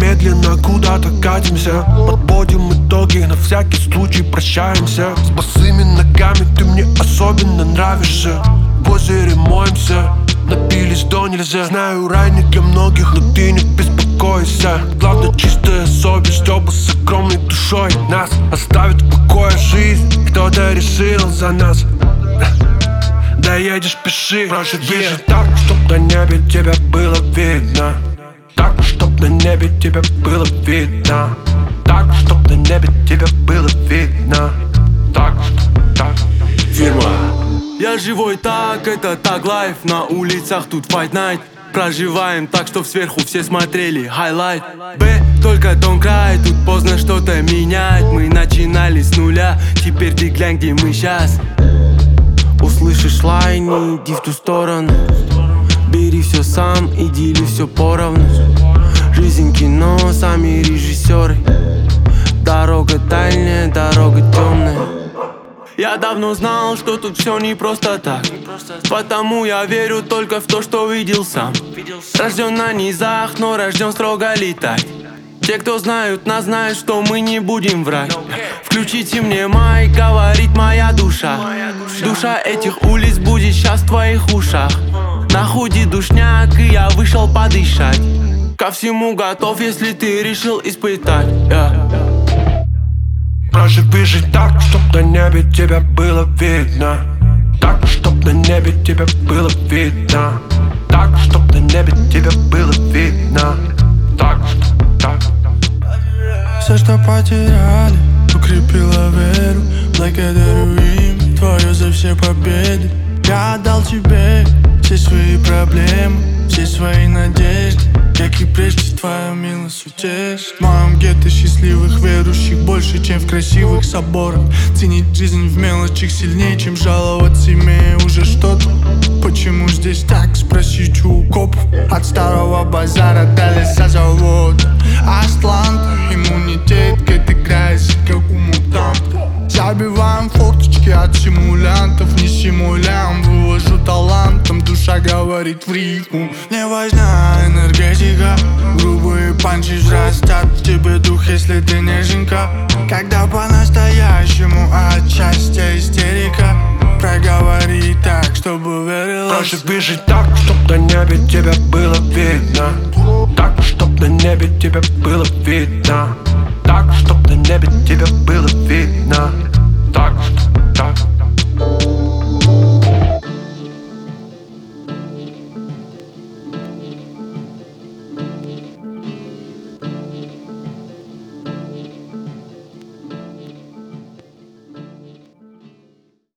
медленно куда-то катимся, подводим итоги, на всякий случай прощаемся. С босыми ногами ты мне особенно нравишься. В озере моемся, напились до нельзя. Знаю, рай не для многих, но ты не беспокойся. Главное чистая совесть, оба с огромной душой. Нас оставит в покое жизнь, кто-то решил за нас. Доедешь, пиши, проще пиши так, чтоб на небе тебя было видно. Так, чтоб на небе тебя было видно. Так, чтоб на небе тебя было видно. Так, так. Фирма. Я живой так, это так лайф. На улицах тут fight night. Проживаем так, что сверху все смотрели highlight. Б, только don't cry, тут поздно что-то менять. Мы начинали с нуля, теперь ты глянь, где мы сейчас. Услышишь лай, не иди в ту сторону. Бери все сам и дели все поровну. Жизнь кино, сами режиссеры. Дорога дальняя, дорога темная. Я давно знал, что тут все не просто так. Потому я верю только в то, что видел сам. Рожден на низах, но рожден строго летать. Те, кто знают нас, знают, что мы не будем врать. Включите мне майк, говорит моя душа. Душа этих улиц будет сейчас в твоих ушах. На худи душняк, и я вышел подышать. Ко всему готов, если ты решил испытать. Проще пиши так, чтоб на небе тебя было видно. Так, чтоб на небе тебя было видно. Так, чтоб на небе тебя было видно. Так, так. Все, что потеряли, укрепило веру. Благодарю им твое за все победы. Я отдал тебе все свои проблемы, все свои надежды. Как и прежде, твоя милость утешит. В моем гетто счастливых верующих больше, чем в красивых соборах. Ценить жизнь в мелочах сильнее, чем жаловаться, имея уже что-то. Почему здесь так, спросить у копов. От старого базара до леса завода. Атланта, иммунитет, как играется, как у мутанта. Забиваем форточки от симулянтов. Не симулям, вывожу талантом. Душа говорит в рифму. Не важна энергетика, грубые панчи взрастят в тебе дух, если ты неженка. Когда по-настоящему от счастья истерика. Проговори так, чтобы верила. Проще пиши так, чтоб на небе тебя было видно. Так, чтоб на небе тебя было видно.